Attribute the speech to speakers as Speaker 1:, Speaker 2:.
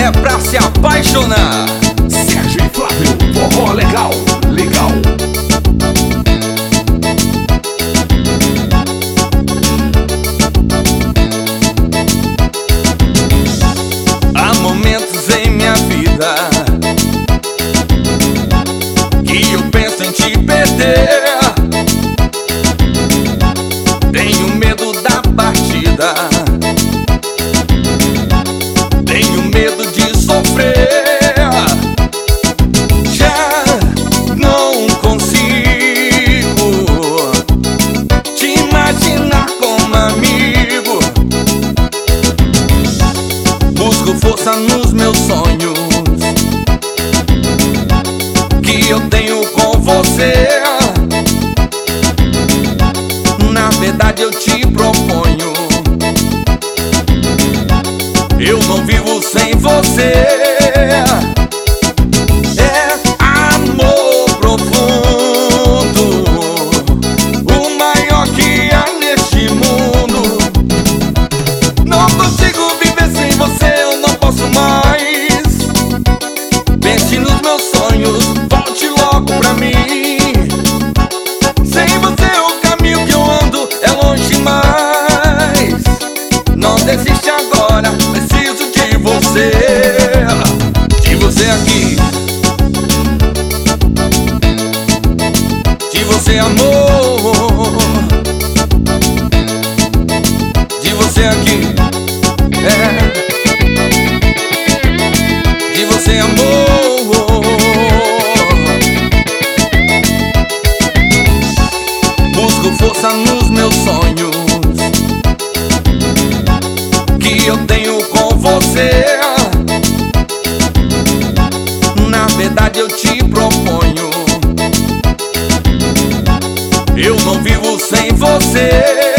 Speaker 1: é pra se apaixonar.
Speaker 2: Sérgio e Flávio, forró legal, legal.
Speaker 1: Há momentos em minha vida que eu penso em te perder. Tenho medo da partida, tenho medo de sofrer. Já não consigo te imaginar como amigo. Busco força nos meus sonhos que eu tenho com você. Na verdade eu te proponho, eu não vivo sem você. É amor profundo, o maior que há neste mundo. Não consigo viver sem você, eu não posso mais. Pense nos meus sonhos, volte logo pra mim. Sem você o caminho que eu ando é longe demais. Não desiste agora, preciso de você. De você aqui, de você amor, de você aqui, de você amor. Busco força nos meus sonhos que eu tenho com você. Na verdade eu te proponho, eu não vivo sem você.